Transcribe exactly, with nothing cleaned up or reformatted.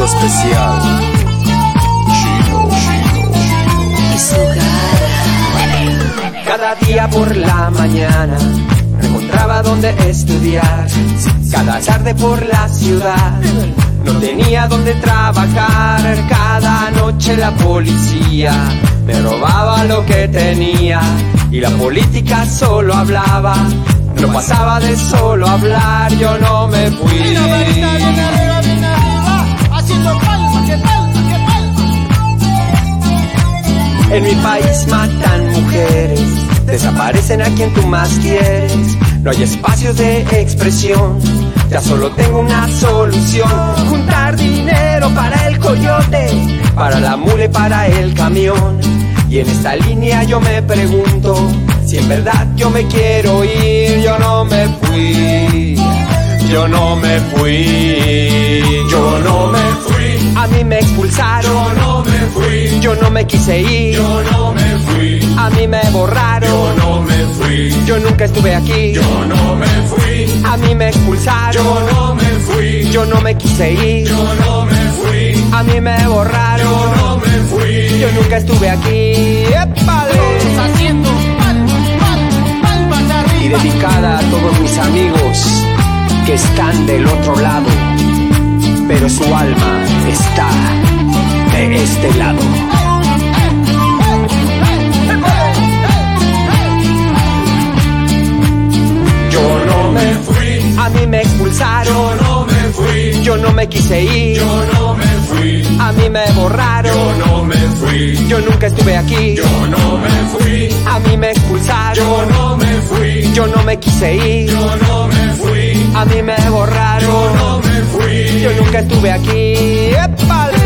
saludito especial. Chino, Chino, Chino. Y su cara. Cada día por la mañana no encontraba dónde estudiar. Cada tarde por la ciudad no tenía dónde trabajar. Cada noche la policía me robaba lo que tenía. Y la política solo hablaba, no pasaba de solo hablar. Yo no me fui. En mi país matan mujeres, desaparecen a quien tú más quieres. No hay espacios de expresión, ya solo tengo una solución: juntar dinero para el coyote, para la mula y para el camión. Y en esta línea yo me pregunto si en verdad yo me quiero ir. Yo no me fui, yo no me fui, yo no me fui. A mí me expulsaron, yo no me fui. Yo no me quise ir, yo no me fui. A mí me borraron, yo no me fui. Yo nunca estuve aquí, yo no me fui. A mí me expulsaron, yo no me fui. Yo no me quise ir, yo no me fui. A mí me borraron, yo no me fui. Yo nunca estuve aquí. ¡Épale! Haciendo palmas arriba. Y dedicada a todos mis amigos que están del otro lado, pero su alma está de este lado. Yo no me fui. A mí me expulsaron, yo no me fui. Yo no me quise ir, yo no me fui. A mí me borraron, yo no me fui. Yo nunca estuve aquí, yo no me fui. A mí me expulsaron, yo no me fui. Yo no me quise ir, yo no me fui. A mí me borraron, yo no me fui. Yo nunca estuve aquí. ¡Épale!